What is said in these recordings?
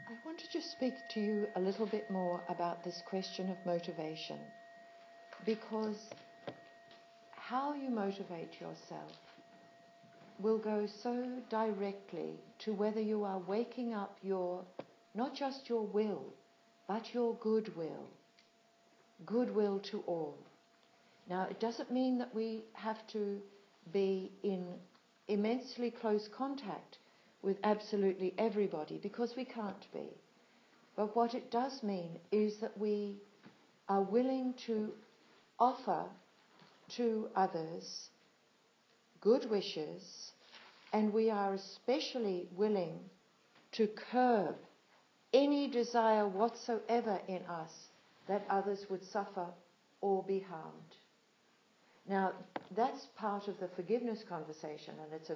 I want to just speak to you a little bit more about this question of motivation, because how you motivate yourself will go so directly to whether you are waking up not just your will, but your goodwill to all. Now, it doesn't mean that we have to be in immensely close contact with absolutely everybody, because we can't be. But what it does mean is that we are willing to offer to others good wishes, and we are especially willing to curb any desire whatsoever in us that others would suffer or be harmed. Now, that's part of the forgiveness conversation, and it's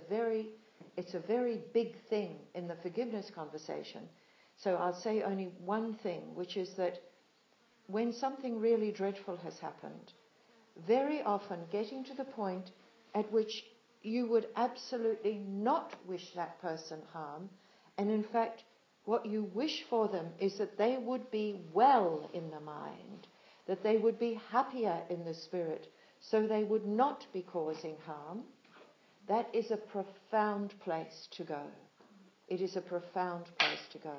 a very big thing in the forgiveness conversation. So I'll say only one thing, which is that when something really dreadful has happened, very often getting to the point at which you would absolutely not wish that person harm, and in fact what you wish for them is that they would be well in the mind, that they would be happier in the spirit, so they would not be causing harm. That is a profound place to go. It is a profound place to go.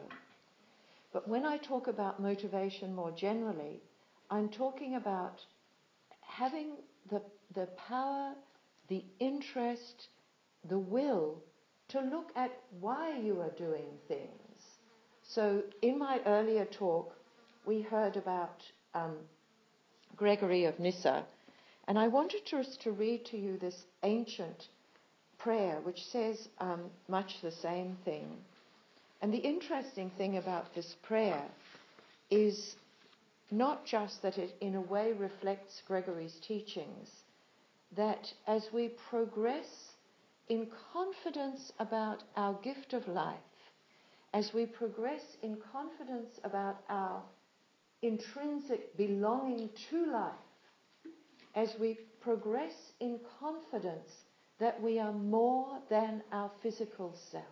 But when I talk about motivation more generally, I'm talking about having the power, the interest, the will to look at why you are doing things. So in my earlier talk, we heard about Gregory of Nyssa, and I wanted to read to you this ancient prayer which says much the same thing. And the interesting thing about this prayer is not just that it in a way reflects Gregory's teachings, that as we progress in confidence about our gift of life, as we progress in confidence about our intrinsic belonging to life, as we progress in confidence that we are more than our physical self,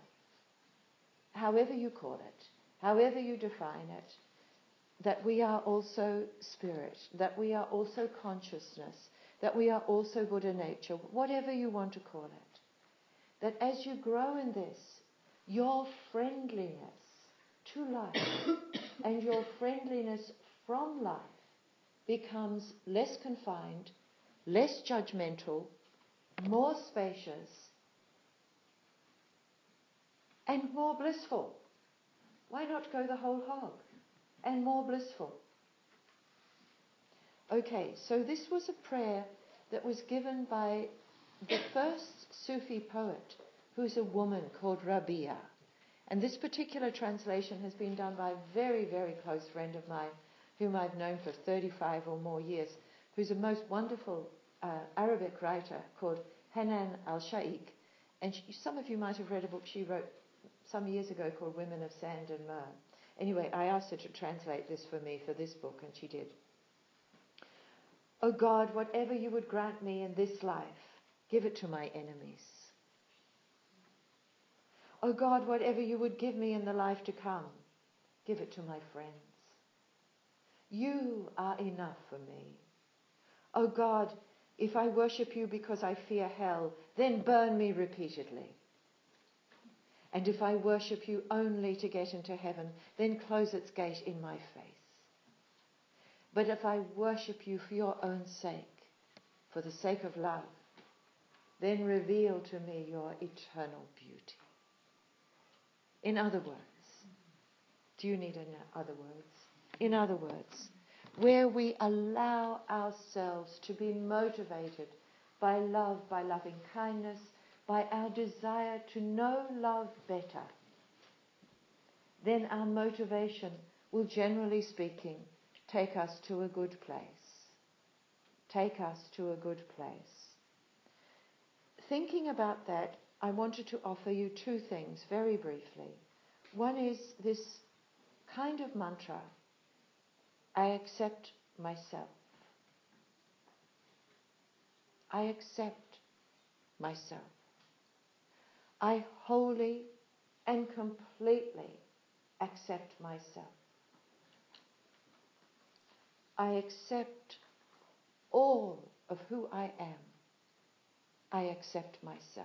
however you call it, however you define it, that we are also spirit, that we are also consciousness, that we are also Buddha nature, whatever you want to call it, that as you grow in this, your friendliness to life and your friendliness from life becomes less confined, less judgmental, more spacious, and more blissful. Why not go the whole hog? And more blissful. Okay, so this was a prayer that was given by the first Sufi poet, who's a woman called Rabia. And this particular translation has been done by a very, very close friend of mine, whom I've known for 35 or more years, who's a most wonderful Arabic writer called Hanan al-Shaikh. And some of you might have read a book she wrote some years ago called Women of Sand and Myrrh. Anyway, I asked her to translate this for me for this book, and she did. O God, whatever you would grant me in this life, give it to my enemies. O God, whatever you would give me in the life to come, give it to my friends. You are enough for me. O God, if I worship you because I fear hell, then burn me repeatedly. And if I worship you only to get into heaven, then close its gate in my face. But if I worship you for your own sake, for the sake of love, then reveal to me your eternal beauty. In other words, do you need any other words? In other words, where we allow ourselves to be motivated by love, by loving kindness, by our desire to know love better, then our motivation will, generally speaking, take us to a good place. Take us to a good place. Thinking about that, I wanted to offer you two things very briefly. One is this kind of mantra: I accept myself. I accept myself. I wholly and completely accept myself. I accept all of who I am. I accept myself.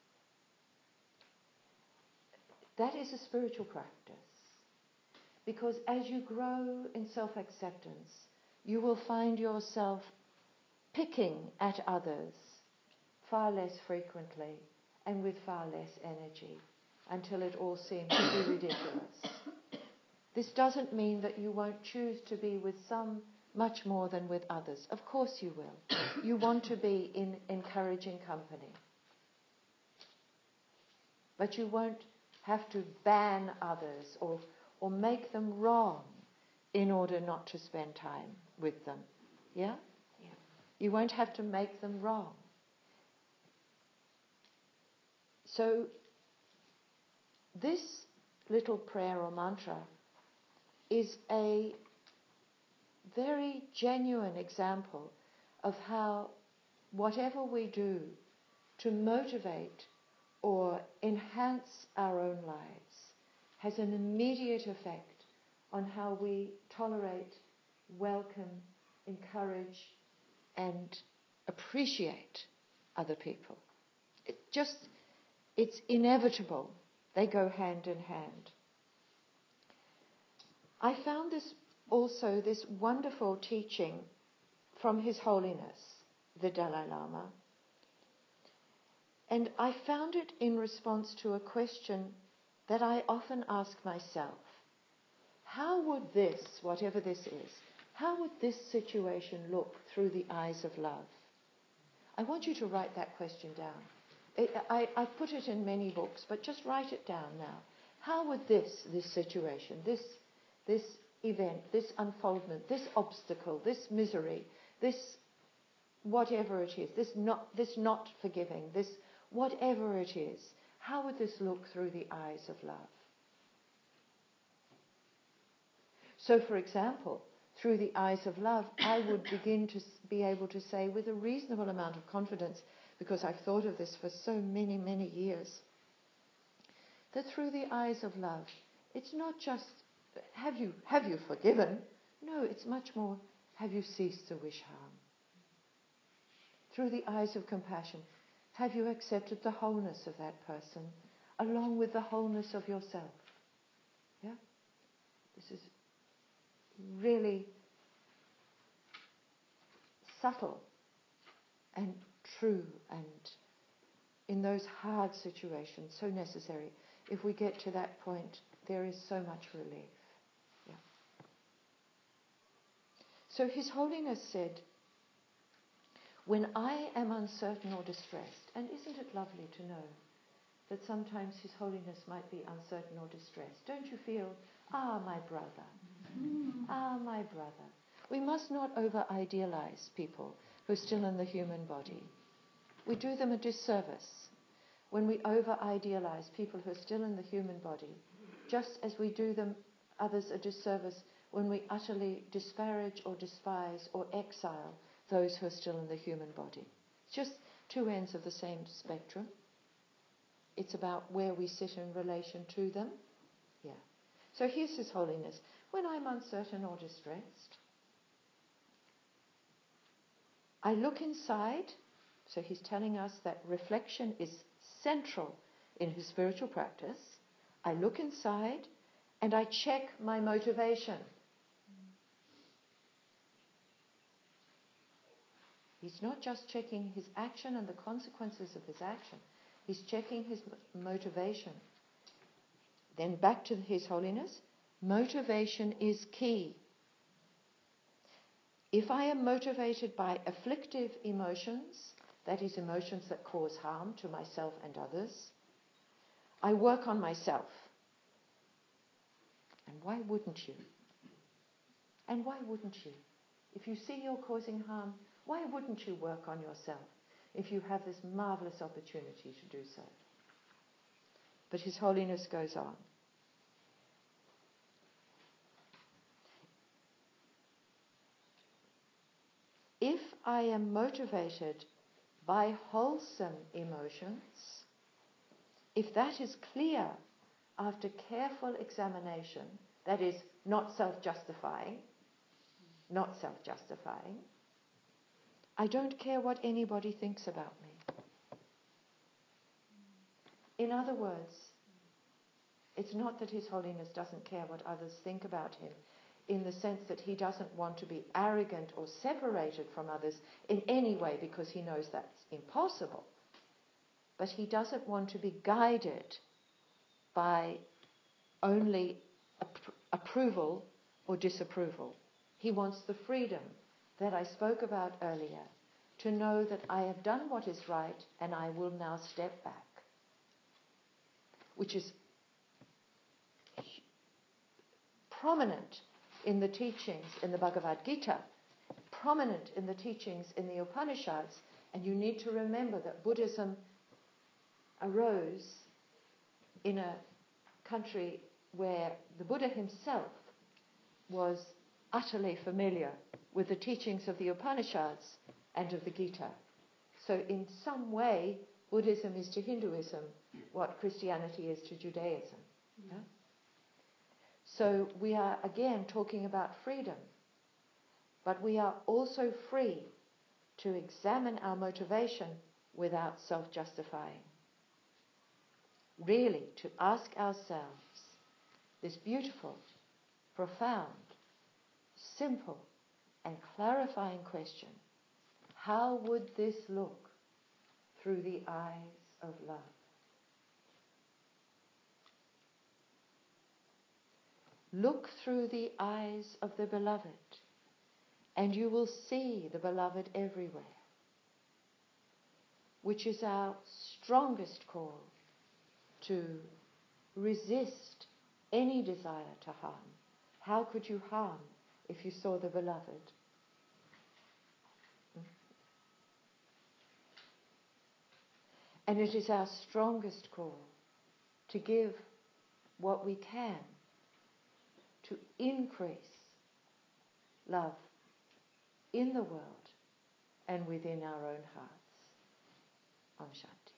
That is a spiritual practice. Because as you grow in self-acceptance, you will find yourself picking at others far less frequently and with far less energy until it all seems to be ridiculous. This doesn't mean that you won't choose to be with some much more than with others. Of course you will. You want to be in encouraging company. But you won't have to ban others or make them wrong in order not to spend time with them. Yeah? Yeah. You won't have to make them wrong. So this little prayer or mantra is a very genuine example of how whatever we do to motivate or enhance our own lives has an immediate effect on how we tolerate, welcome, encourage, and appreciate other people. It's inevitable. They go hand in hand. I found this wonderful teaching from His Holiness, the Dalai Lama. And I found it in response to a question that I often ask myself. How would this, whatever this is, how would this situation look through the eyes of love? I want you to write that question down. I put it in many books, but just write it down now. How would this situation, this event, this unfoldment, this obstacle, this misery, this whatever it is, this not forgiving, this whatever it is, how would this look through the eyes of love? So, for example, through the eyes of love, I would begin to be able to say with a reasonable amount of confidence, because I've thought of this for so many, many years, that through the eyes of love, it's not just, have you forgiven? No, it's much more, have you ceased to wish harm? Through the eyes of compassion, have you accepted the wholeness of that person along with the wholeness of yourself? Yeah? This is really subtle and true, and in those hard situations, so necessary. If we get to that point, there is so much relief. Yeah. So His Holiness said, when I am uncertain or distressed, and isn't it lovely to know that sometimes His Holiness might be uncertain or distressed? Don't you feel, my brother, my brother. We must not over-idealize people who are still in the human body. We do them a disservice when we over-idealize people who are still in the human body, just as we do them others a disservice when we utterly disparage or despise or exile those who are still in the human body. It's just two ends of the same spectrum. It's about where we sit in relation to them. Yeah. So here's His Holiness. When I'm uncertain or distressed, I look inside. So he's telling us that reflection is central in his spiritual practice. I look inside and I check my motivation. He's not just checking his action and the consequences of his action. He's checking his motivation. Then back to His Holiness. Motivation is key. If I am motivated by afflictive emotions, that is, emotions that cause harm to myself and others, I work on myself. And why wouldn't you? And why wouldn't you? If you see you're causing harm, why wouldn't you work on yourself if you have this marvelous opportunity to do so? But His Holiness goes on. If I am motivated by wholesome emotions, if that is clear after careful examination, that is, not self-justifying, I don't care what anybody thinks about me. In other words, it's not that His Holiness doesn't care what others think about him, in the sense that he doesn't want to be arrogant or separated from others in any way, because he knows that's impossible. But he doesn't want to be guided by only approval or disapproval. He wants the freedom that I spoke about earlier, to know that I have done what is right and I will now step back, which is prominent in the teachings in the Bhagavad Gita, prominent in the teachings in the Upanishads. And you need to remember that Buddhism arose in a country where the Buddha himself was utterly familiar with the teachings of the Upanishads and of the Gita. So in some way, Buddhism is to Hinduism what Christianity is to Judaism. Yeah? So we are again talking about freedom, but we are also free to examine our motivation without self-justifying. Really, to ask ourselves this beautiful, profound, simple and clarifying question: how would this look through the eyes of love? Look through the eyes of the beloved, and you will see the beloved everywhere, which is our strongest call to resist any desire to harm. How could you harm if you saw the beloved? And it is our strongest call to give what we can to increase love in the world and within our own hearts. Om Shanti.